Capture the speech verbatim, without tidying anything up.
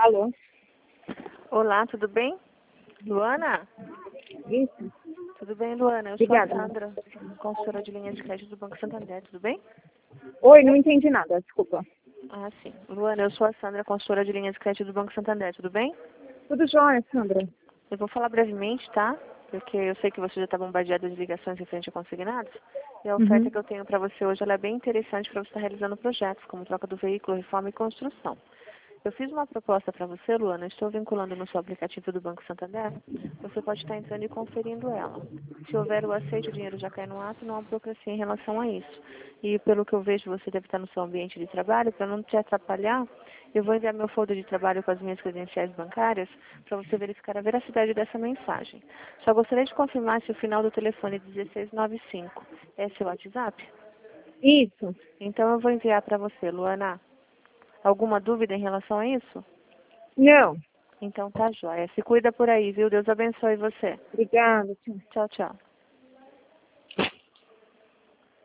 Alô? Olá, tudo bem? Luana? Isso? Tudo bem, Luana? Eu Obrigada. sou a Sandra, consultora de linhas de crédito do Banco Santander, tudo bem? Oi, não entendi nada, desculpa. Ah, sim. Luana, eu sou a Sandra, consultora de linhas de crédito do Banco Santander, tudo bem? Tudo jóia, Sandra? Eu vou falar brevemente, tá? Porque eu sei que você já está bombardeada de ligações referente a consignados. E a oferta Uhum. que eu tenho para você hoje ela é bem interessante para você estar realizando projetos, como troca do veículo, reforma e construção. Eu fiz uma proposta para você, Luana, estou vinculando no seu aplicativo do Banco Santander. Você pode estar entrando e conferindo ela. Se houver o aceite, o dinheiro já cai no ato, não há burocracia em relação a isso. E pelo que eu vejo, você deve estar no seu ambiente de trabalho. Para não te atrapalhar, eu vou enviar meu folder de trabalho com as minhas credenciais bancárias para você verificar a veracidade dessa mensagem. Só gostaria de confirmar se o final do telefone dezesseis noventa e cinco é seu WhatsApp? Isso? Então eu vou enviar para você, Luana. Alguma dúvida em relação a isso? Não. Então tá jóia. Se cuida por aí, viu? Deus abençoe você. Obrigada, tchau. Tchau, tchau.